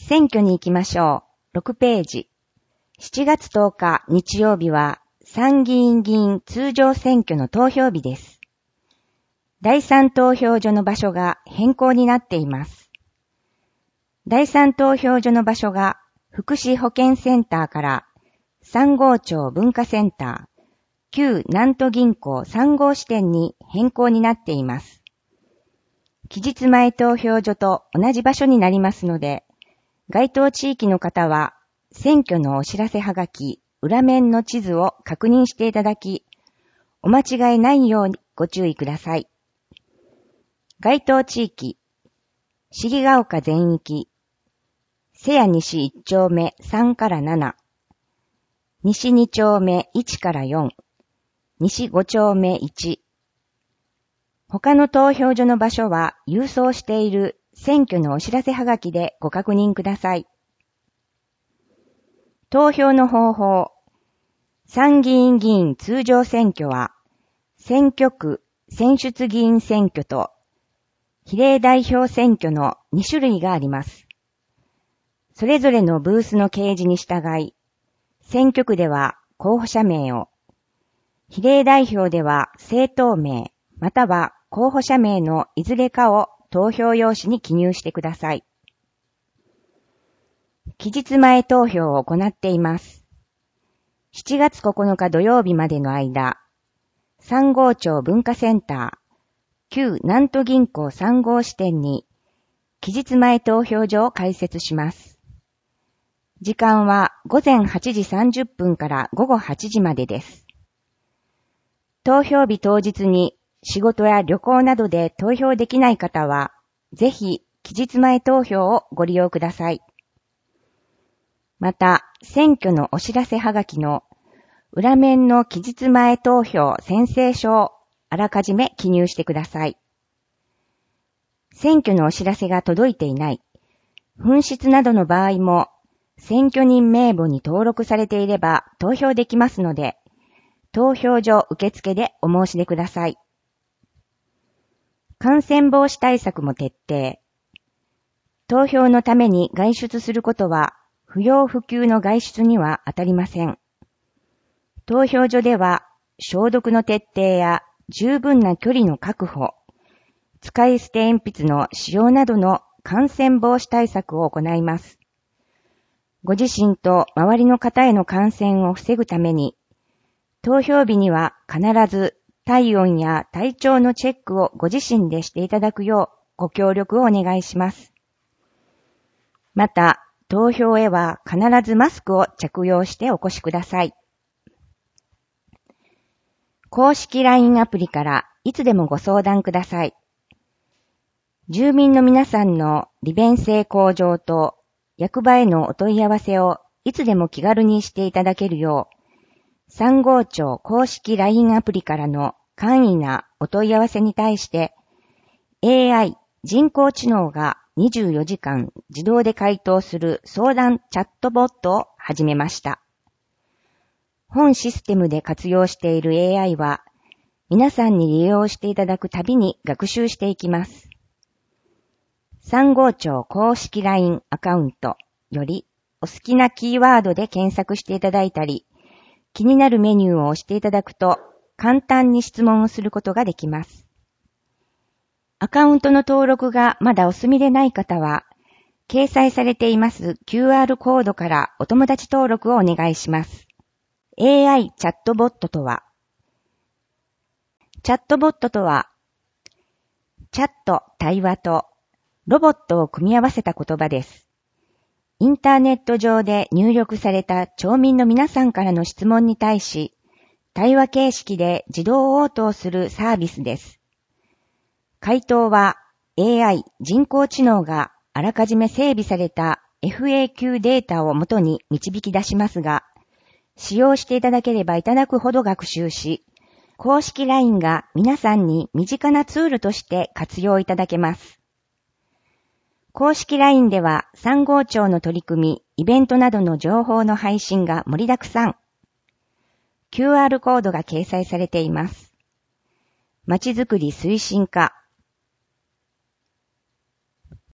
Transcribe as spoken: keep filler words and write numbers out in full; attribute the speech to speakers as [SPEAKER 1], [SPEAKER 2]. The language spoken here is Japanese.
[SPEAKER 1] 選挙に行きましょう。ろくページ。しちがつとおか日曜日は参議院議員通常選挙の投票日です。だいさん投票所の場所が変更になっています。だいさん投票所の場所が福祉保健センターからさん号町文化センター、旧南都銀行さん号支店に変更になっています。期日前投票所と同じ場所になりますので、該当地域の方は選挙のお知らせはがき、裏面の地図を確認していただき、お間違いないようにご注意ください。該当地域、尻ヶ丘全域、瀬谷西いち丁目さんからなな、西に丁目いちからよん、西ご丁目いち。他の投票所の場所は郵送している選挙のお知らせはがきでご確認ください。投票の方法。参議院議員通常選挙は、選挙区選出議員選挙と比例代表選挙のに種類があります。それぞれのブースの掲示に従い、選挙区では候補者名を、比例代表では政党名、または候補者名のいずれかを投票用紙に記入してください。期日前投票を行っています。しちがつここのか土曜日までの間、さん号町文化センター、旧南都銀行さん号支店に期日前投票所を開設します。時間はごぜんはちじさんじゅっぷんからごごはちじまでです。投票日当日に仕事や旅行などで投票できない方は、ぜひ期日前投票をご利用ください。また、選挙のお知らせはがきの裏面の期日前投票宣誓書をあらかじめ記入してください。選挙のお知らせが届いていない、紛失などの場合も、選挙人名簿に登録されていれば投票できますので、投票所受付でお申し出ください。感染防止対策も徹底。投票のために外出することは不要不急の外出には当たりません。投票所では消毒の徹底や十分な距離の確保、使い捨て鉛筆の使用などの感染防止対策を行います。ご自身と周りの方への感染を防ぐために、投票日には必ず体温や体調のチェックをご自身でしていただくようご協力をお願いします。また、投票へは必ずマスクを着用してお越しください。公式 ライン アプリからいつでもご相談ください。住民の皆さんの利便性向上と役場へのお問い合わせをいつでも気軽にしていただけるよう、さん号町公式 ライン アプリからの簡易なお問い合わせに対して エーアイ 人工知能がにじゅうよじかん自動で回答する相談チャットボットを始めました。本システムで活用している エーアイ は皆さんに利用していただくたびに学習していきます。さん号町公式 ライン アカウントよりお好きなキーワードで検索していただいたり、気になるメニューを押していただくと簡単に質問をすることができます。アカウントの登録がまだお済みでない方は、掲載されています キューアール コードからお友達登録をお願いします。エーアイ チャットボットとは、チャットボットとは、チャット、対話とロボットを組み合わせた言葉です。インターネット上で入力された町民の皆さんからの質問に対し、対話形式で自動応答するサービスです。回答は エーアイ 人工知能があらかじめ整備された エフエーキュー データをもとに導き出しますが、使用していただければいただくほど学習し、公式 ライン が皆さんに身近なツールとして活用いただけます。公式 ライン ではさん号町の取り組み、イベントなどの情報の配信が盛りだくさん。キューアール コードが掲載されています。まちづくり推進課、